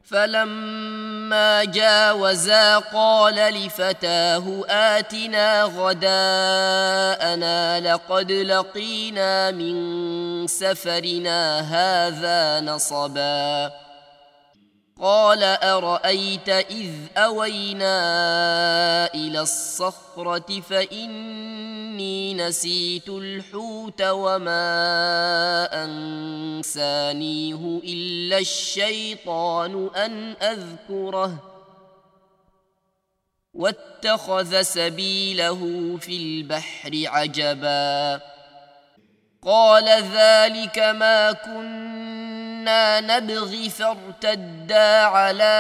فلما جاوزا قال لفتاه آتنا غداءنا لقد لقينا من سفرنا هذا نصبا قال أرأيت إذ أوينا إلى الصخرة فإني نسيت الحوت وما أنسانيه إلا الشيطان أن أذكره واتخذ سبيله في البحر عجبا قال ذلك ما كنا نبغي فارتدا على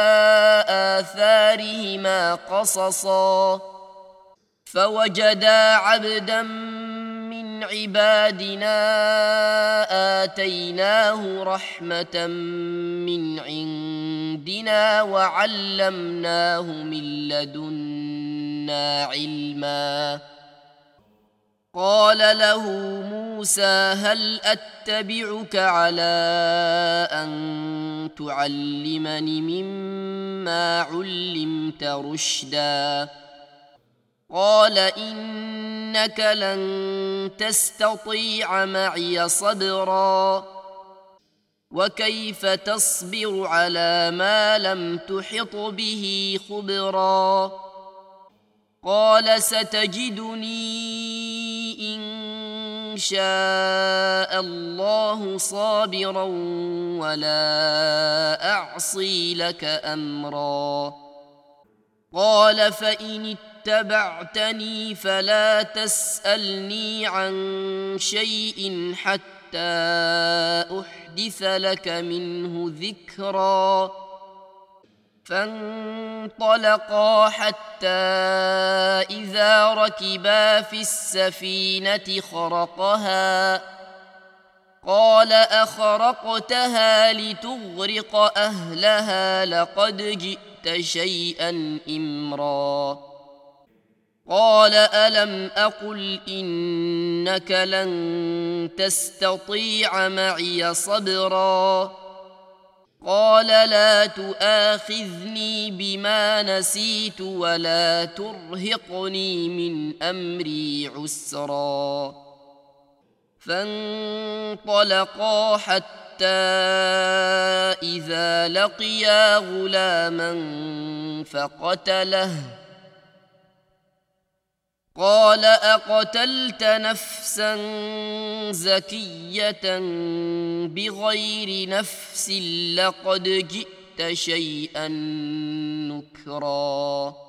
آثارهما قصصا فوجدا عبدا من عبادنا آتيناه رحمة من عندنا وعلمناه من لدنا علما قال له موسى هل أتبعك على أن تعلمني مما علمت رشدا قال إنك لن تستطيع معي صبرا وكيف تصبر على ما لم تحط به خبرا قال ستجدني إن شاء الله صابرا ولا أعصي لك أمرا قال فإن اتبعتني فلا تسألني عن شيء حتى أحدث لك منه ذكرا فانطلقا حتى إذا ركبا في السفينة خرقها قال أخرقتها لتغرق أهلها لقد جئت شيئا إمرا قال ألم أقل إنك لن تستطيع معي صبرا قال لا تؤاخذني بما نسيت ولا ترهقني من أمري عسرا فانطلقا حتى إذا لقيا غلاما فقتله قال أقتلت نفسا زكية بغير نفس لقد جئت شيئا نكرا